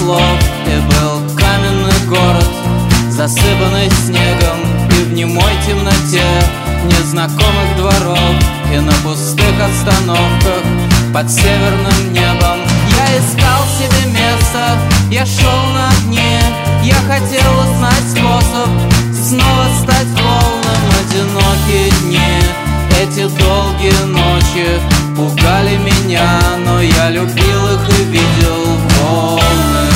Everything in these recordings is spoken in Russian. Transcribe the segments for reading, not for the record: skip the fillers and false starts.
слов. И был каменный город, засыпанный снегом, и в немой темноте незнакомых дворов, и на пустых остановках под северным небом я искал себе место, я шел на дне, я хотел узнать способ снова стать полным. Одинокие дни, эти долгие ночи пугали меня, но я любил их и видел волны.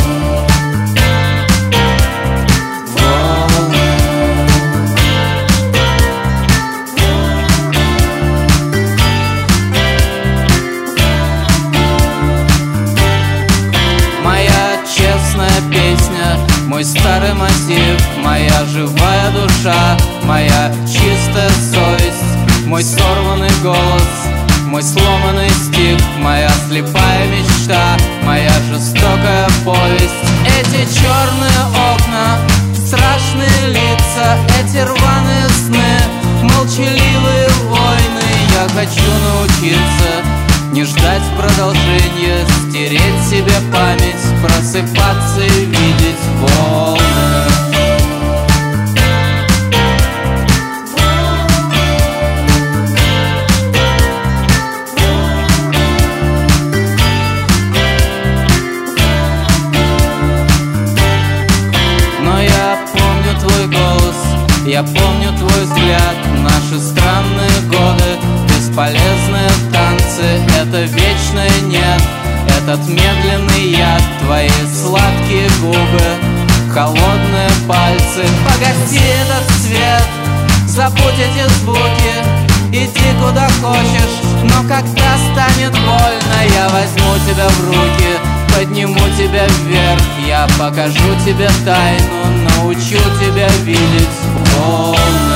Песня, мой старый мотив, моя живая душа, моя чистая совесть, мой сорванный голос, мой сломанный стих, моя слепая мечта, моя жестокая повесть. Эти черные окна, страшные лица, эти рваные сны, молчаливые войны. Я хочу научиться не ждать продолжения, стереть себе память, просыпаться и видеть волны. Но я помню твой голос, я помню твой взгляд, наши странные годы, бесполезные танцы, это вечное нет, этот медленный яд, твои сладкие губы, холодные пальцы. Погаси этот свет, забудь эти звуки, иди куда хочешь, но когда станет больно, я возьму тебя в руки, подниму тебя вверх, я покажу тебе тайну, научу тебя видеть волны.